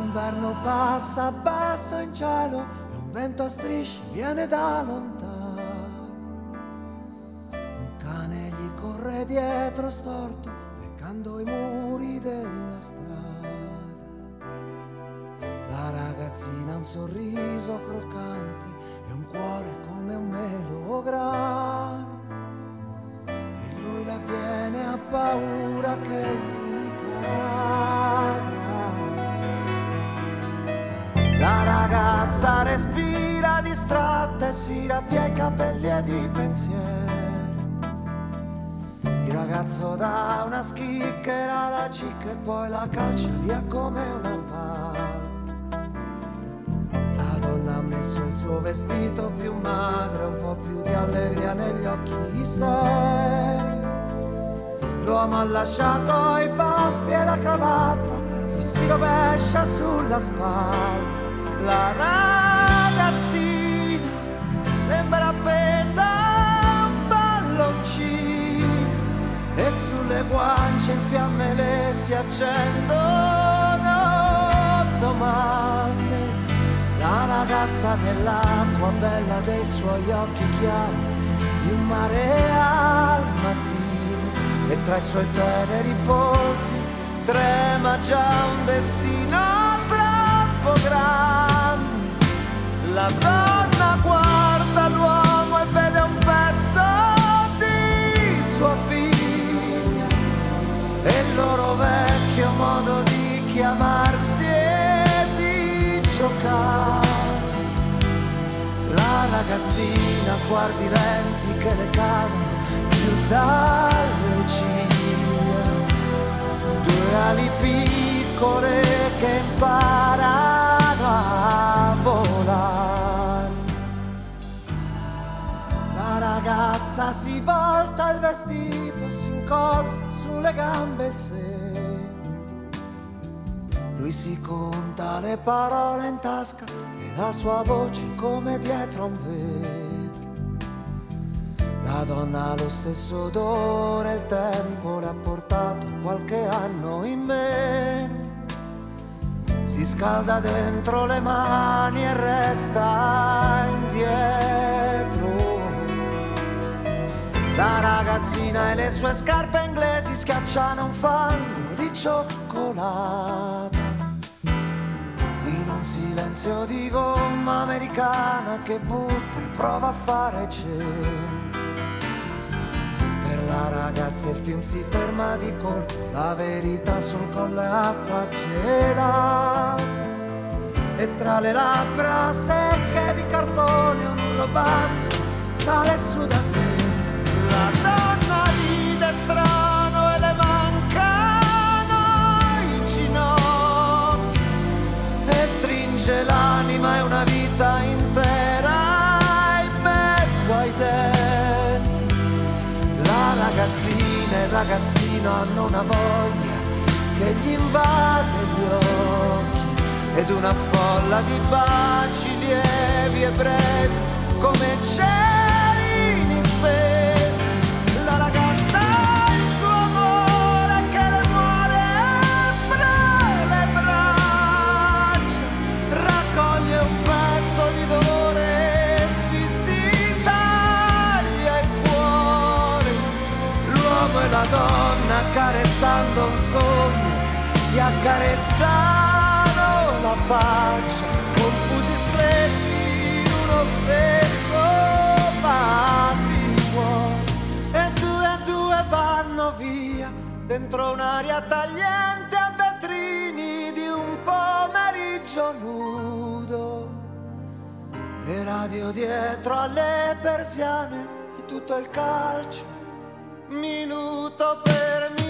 L'inverno passa basso in cielo e un vento a strisce viene da lontano. Un cane gli corre dietro storto, leccando i muri della strada. La ragazzina ha un sorriso croccante e un cuore come un melograno. E lui la tiene, ha paura che gli cada. La ragazza respira distratta e si rabbia i capelli ed i pensieri. Il ragazzo dà una schicchera alla cicca e poi la calcia via come una palla. La donna ha messo il suo vestito più magro e un po' più di allegria negli occhi seri. L'uomo ha lasciato i baffi e la cravatta, gli si rovescia sulla spalla. La ragazzina sembra appesa a un palloncino e sulle guance in fiamme le si accendono domande. La ragazza nell'acqua bella dei suoi occhi chiari, di un mare al mattino, e tra i suoi teneri polsi trema già un destino troppo grande. La donna guarda l'uomo e vede un pezzo di sua figlia e il loro vecchio modo di chiamarsi e di giocare. La ragazzina, sguardi lenti che le cadono giù dalle ciglia, due ali piccole che imparano a volare. La ragazza si volta il vestito, si incolla sulle gambe il seno. Lui si conta le parole in tasca e la sua voce come dietro a un vetro. La donna ha lo stesso odore, il tempo le ha portato qualche anno in meno. Si scalda dentro le mani e resta indietro. La ragazzina e le sue scarpe inglesi schiacciano un fango di cioccolata in un silenzio di gomma americana che butta e prova a fare cena. Per la ragazza il film si ferma di colpo, la verità sul collo è acqua gelata e tra le labbra secche di cartone un urlo basso sale su da dentro. La donna ride strano e le mancano i ginocchi e stringe l'anima e una vita intera in mezzo ai denti. La ragazzina e il ragazzino hanno una voglia che gli invade gli occhi ed una folla di baci lievi e brevi come cerini spenti. La ragazza ha il suo amore che le muore fra le braccia, raccoglie un pezzo di dolore e ci si taglia il cuore. L'uomo e la donna accarezzando un sogno si accarezzano la faccia, confusi stretti in uno stesso battito. E due vanno via dentro un'aria tagliente a vetrini di un pomeriggio nudo. Le radio dietro alle persiane e tutto il calcio minuto per minuto.